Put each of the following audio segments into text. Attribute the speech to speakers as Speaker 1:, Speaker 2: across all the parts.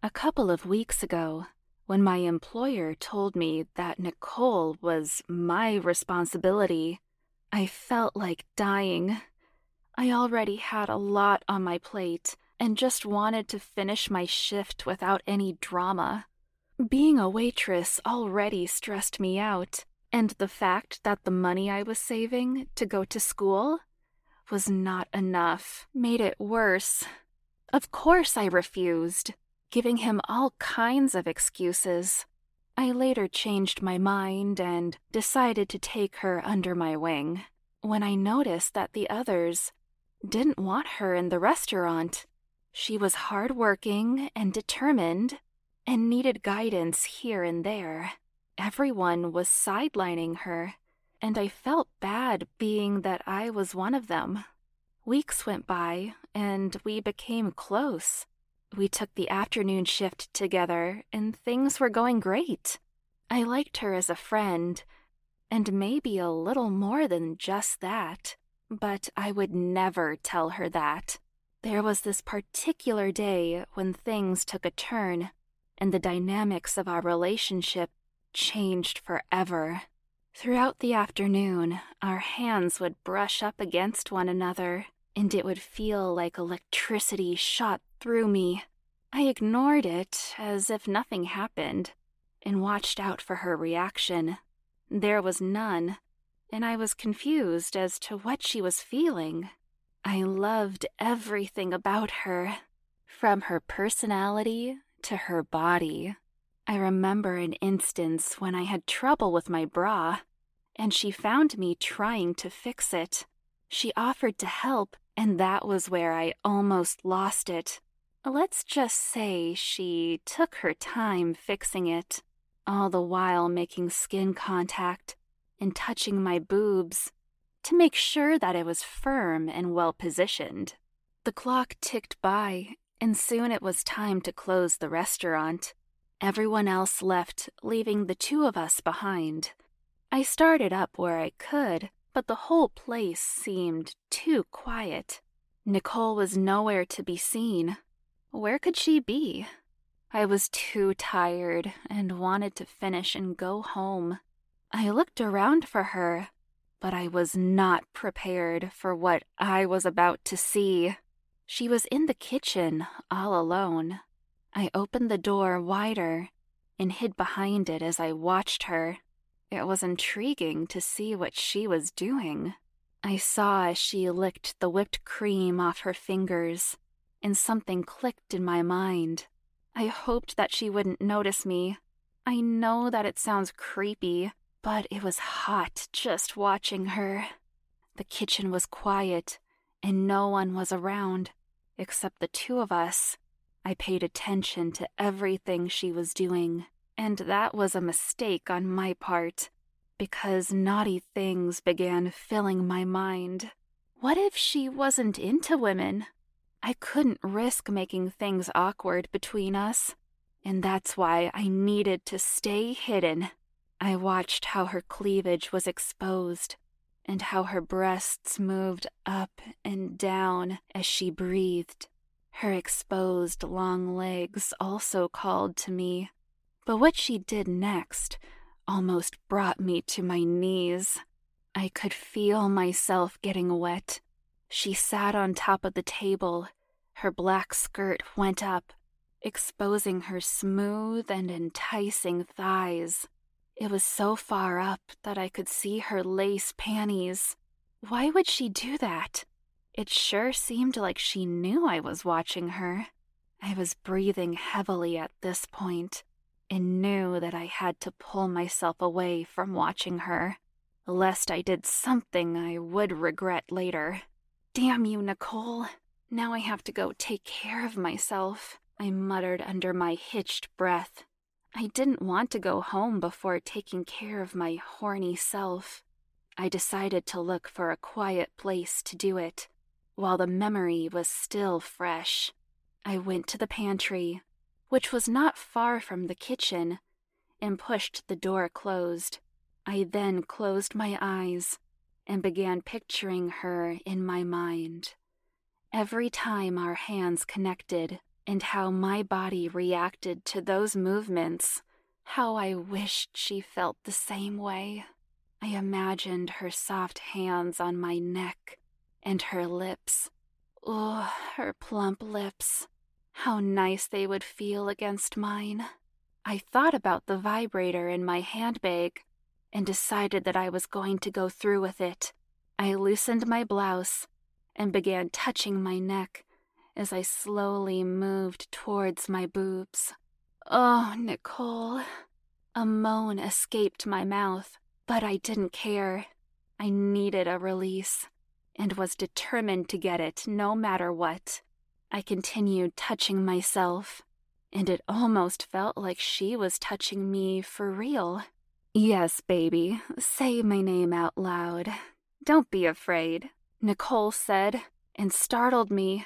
Speaker 1: A couple of weeks ago, when my employer told me that Nicole was my responsibility, I felt like dying. I already had a lot on my plate and just wanted to finish my shift without any drama. Being a waitress already stressed me out, and the fact that the money I was saving to go to school was not enough made it worse. Of course I refused, giving him all kinds of excuses. I later changed my mind and decided to take her under my wing when I noticed that the others didn't want her in the restaurant. She was hardworking and determined and needed guidance here and there. Everyone was sidelining her, and I felt bad being that I was one of them. Weeks went by, and we became close. We took the afternoon shift together, and things were going great. I liked her as a friend, and maybe a little more than just that, but I would never tell her that. There was this particular day when things took a turn, and the dynamics of our relationship changed forever. Throughout the afternoon, our hands would brush up against one another, and it would feel like electricity shot through me. I ignored it as if nothing happened, and watched out for her reaction. There was none, and I was confused as to what she was feeling. I loved everything about her, from her personality to her body. I remember an instance when I had trouble with my bra, and she found me trying to fix it. She offered to help, and that was where I almost lost it. Let's just say she took her time fixing it, all the while making skin contact and touching my boobs to make sure that it was firm and well positioned. The clock ticked by, and soon it was time to close the restaurant. Everyone else left, leaving the two of us behind. I started up where I could, but the whole place seemed too quiet. Nicole was nowhere to be seen. Where could she be? I was too tired and wanted to finish and go home. I looked around for her, but I was not prepared for what I was about to see. She was in the kitchen, all alone. I opened the door wider and hid behind it as I watched her. It was intriguing to see what she was doing. I saw as she licked the whipped cream off her fingers, and something clicked in my mind. I hoped that she wouldn't notice me. I know that it sounds creepy, but it was hot just watching her. The kitchen was quiet, and no one was around, except the two of us. I paid attention to everything she was doing, and that was a mistake on my part, because naughty things began filling my mind. What if she wasn't into women? I couldn't risk making things awkward between us, and that's why I needed to stay hidden. I watched how her cleavage was exposed, and how her breasts moved up and down as she breathed. Her exposed long legs also called to me, but what she did next almost brought me to my knees. I could feel myself getting wet. She sat on top of the table. Her black skirt went up, exposing her smooth and enticing thighs. It was so far up that I could see her lace panties. Why would she do that? It sure seemed like she knew I was watching her. I was breathing heavily at this point, and knew that I had to pull myself away from watching her, lest I did something I would regret later. Damn you, Nicole. Now I have to go take care of myself, I muttered under my hitched breath. I didn't want to go home before taking care of my horny self. I decided to look for a quiet place to do it, while the memory was still fresh. I went to the pantry, which was not far from the kitchen, and pushed the door closed. I then closed my eyes and began picturing her in my mind. Every time our hands connected and how my body reacted to those movements. How I wished she felt the same way. I imagined her soft hands on my neck and her lips. Oh, her plump lips. How nice they would feel against mine. I thought about the vibrator in my handbag and decided that I was going to go through with it. I loosened my blouse and began touching my neck as I slowly moved towards my boobs. Oh, Nicole. A moan escaped my mouth, but I didn't care. I needed a release and was determined to get it no matter what. I continued touching myself, and it almost felt like she was touching me for real. Yes, baby, say my name out loud. Don't be afraid, Nicole said, and startled me.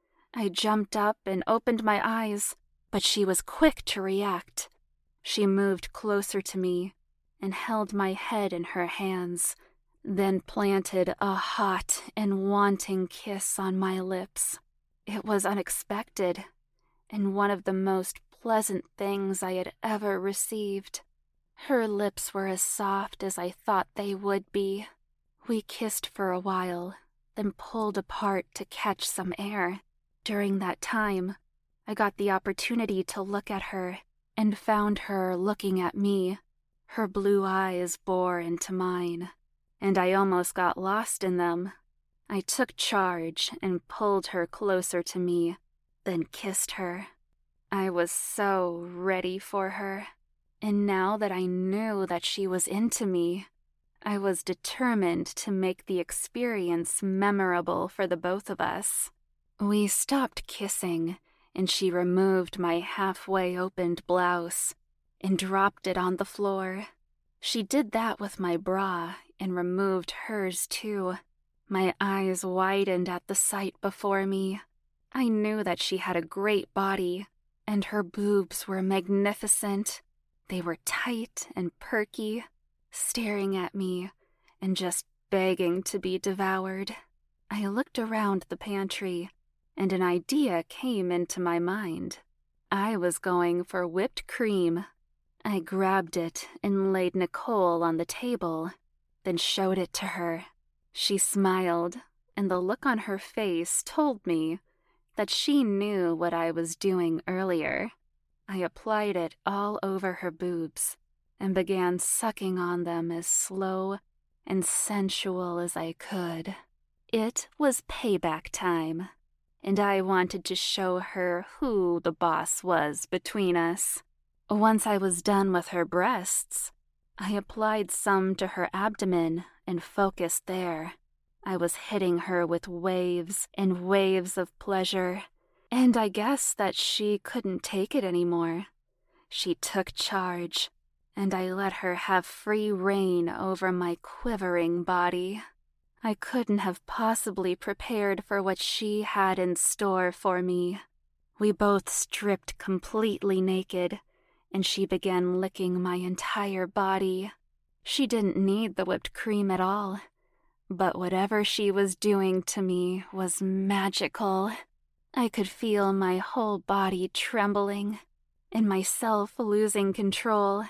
Speaker 1: I jumped up and opened my eyes, but she was quick to react. She moved closer to me and held my head in her hands, then planted a hot and wanting kiss on my lips. It was unexpected, and one of the most pleasant things I had ever received. Her lips were as soft as I thought they would be. We kissed for a while, then pulled apart to catch some air. During that time, I got the opportunity to look at her and found her looking at me. Her blue eyes bore into mine, and I almost got lost in them. I took charge and pulled her closer to me, then kissed her. I was so ready for her, and now that I knew that she was into me, I was determined to make the experience memorable for the both of us. We stopped kissing, and she removed my halfway opened blouse and dropped it on the floor. She did that with my bra and removed hers too. My eyes widened at the sight before me. I knew that she had a great body, and her boobs were magnificent. They were tight and perky, staring at me and just begging to be devoured. I looked around the pantry, and an idea came into my mind. I was going for whipped cream. I grabbed it and laid Nicole on the table, then showed it to her. She smiled, and the look on her face told me that she knew what I was doing earlier. I applied it all over her boobs and began sucking on them as slow and sensual as I could. It was payback time, and I wanted to show her who the boss was between us. Once I was done with her breasts, I applied some to her abdomen and focused there. I was hitting her with waves and waves of pleasure, and I guessed that she couldn't take it anymore. She took charge, and I let her have free rein over my quivering body. I couldn't have possibly prepared for what she had in store for me. We both stripped completely naked, and she began licking my entire body. She didn't need the whipped cream at all, but whatever she was doing to me was magical. I could feel my whole body trembling and myself losing control.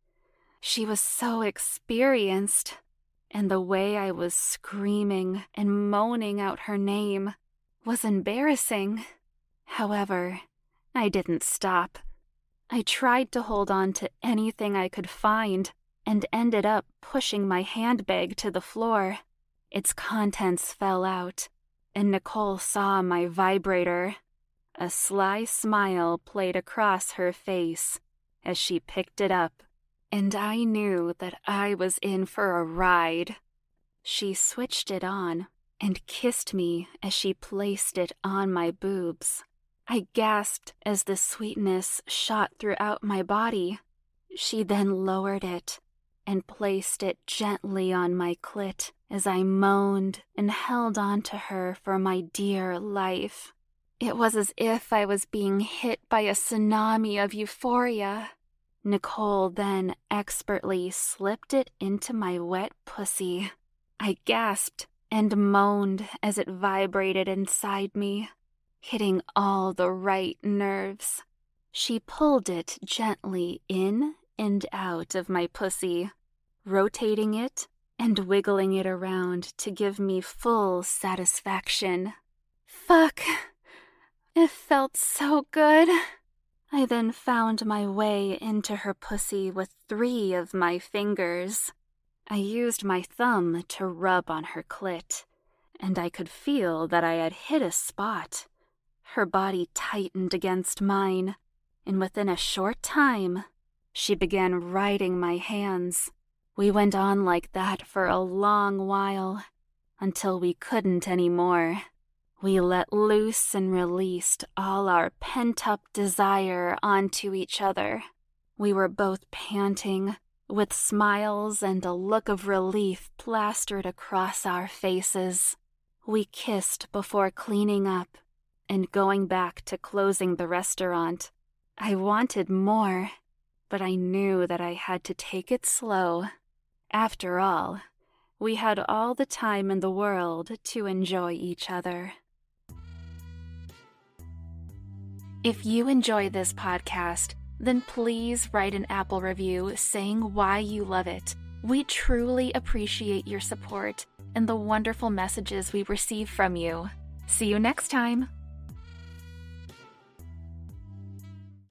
Speaker 1: She was so experienced, and the way I was screaming and moaning out her name was embarrassing. However, I didn't stop. I tried to hold on to anything I could find and ended up pushing my handbag to the floor. Its contents fell out, and Nicole saw my vibrator. A sly smile played across her face as she picked it up, and I knew that I was in for a ride. She switched it on and kissed me as she placed it on my boobs. I gasped as the sweetness shot throughout my body. She then lowered it and placed it gently on my clit as I moaned and held on to her for my dear life. It was as if I was being hit by a tsunami of euphoria. Nicole then expertly slipped it into my wet pussy. I gasped and moaned as it vibrated inside me. hitting all the right nerves. She pulled it gently in and out of my pussy, rotating it and wiggling it around to give me full satisfaction. Fuck. It felt so good. I then found my way into her pussy with 3 of my fingers. I used my thumb to rub on her clit, and I could feel that I had hit a spot. Her body tightened against mine, and within a short time, she began riding my hands. We went on like that for a long while, until we couldn't anymore. We let loose and released all our pent-up desire onto each other. We were both panting, with smiles and a look of relief plastered across our faces. We kissed before cleaning up and going back to closing the restaurant. I wanted more, but I knew that I had to take it slow. After all, we had all the time in the world to enjoy each other. If you enjoy this podcast, then please write an Apple review saying why you love it. We truly appreciate your support and the wonderful messages we receive from you. See you next time.